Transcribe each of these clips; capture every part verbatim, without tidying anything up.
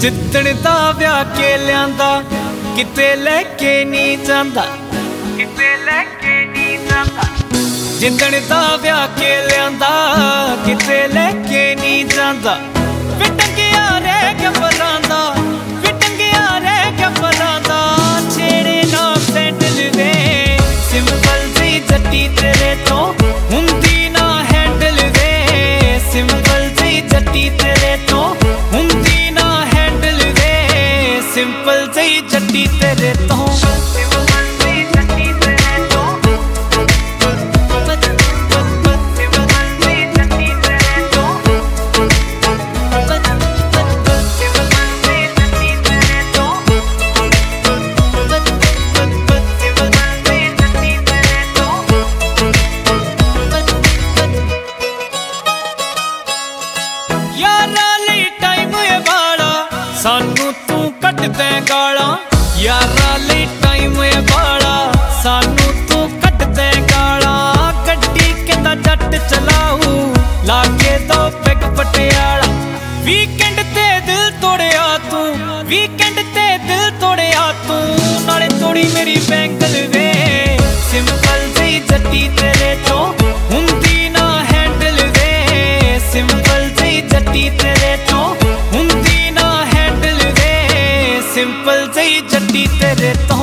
जिद्दण दा व्याह के लियांदा किते लेके नहीं जांदा, किते लेके नहीं जांदा। जिद्दण दा व्याह के लियांदा किते लेके नहीं जांदा। वे टंगिया रह के फरांदा, वे टंगिया रह के फरांदा। छेड़े ना सैंडल वे सिंपल जी जट्टी तेरे तो हुंदी ना हैंडल वे। सिंपल जी जट्टी तेरे तो हुंदी ना हैंडल वे। सिंपल जी जट्टी तेरे तो सानू तू कट दे गाला। यारा लई टाइम है बाला, सानू तू कट दे गाला। गड्डी कहंदा जट चलाऊ लागे दो पैग पटियाला। वीकेंड ते दिल तोड़िया तू, वीकेंड ते दिल तोड़िया तू। नाले तोड़ी मेरी बैंगल वे। सिंपल जी जट्टी तेरे तो हुंदी ना हैंडल वे। सिंपल जी जट्टी तेरे तो हुंदी ना हैंडल वे। सिंपल जी जट्टी तेरे तो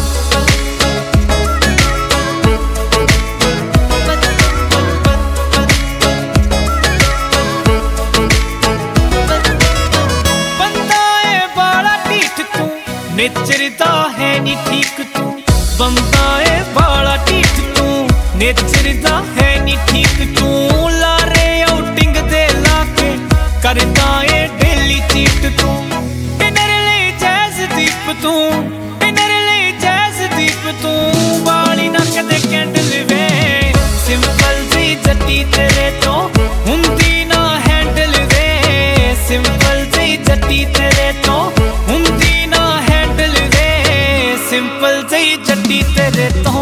बंदा है बाला ढीठ तू, नेचर दा है नी ठीक तू। बंदा है बाला ढीठ तू, नेचर दा है नी ठीक तू। लारे आउटिंग दे लाके करदा है डेली चीट तू। डिनर ले जैज़दीप तू, डिनर ले जैज़दीप तू। बाली ना कदे कैंडल वे। सिंपल जी जट्टी तेरे तो हुंदी ना हैंडल वे। सिंपल जी जट्टी तेरे तो हुंदी ना हैंडल वे। सिंपल जी जट्टी तेरे तो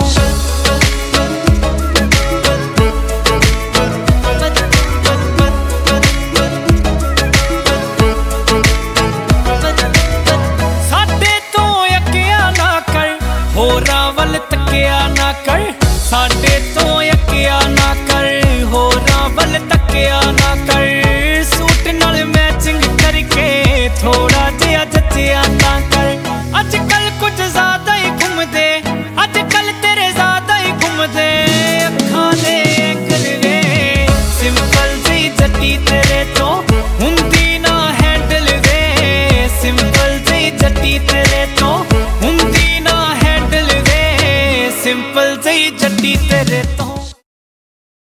होरां वल तकिया ना कर। साडे तो यकिया ना कर, होरां वल तकिया ना कर। सूट नाल मैचिंग करके थोड़ा जिहा जचिया ना कर। अजकल कुछ ज्यादा ही घूमदे, अजकल तेरे ज्यादा ही घूमदे। अखां दे एंगल वे। सिंपल जी जट्टी तेरे तो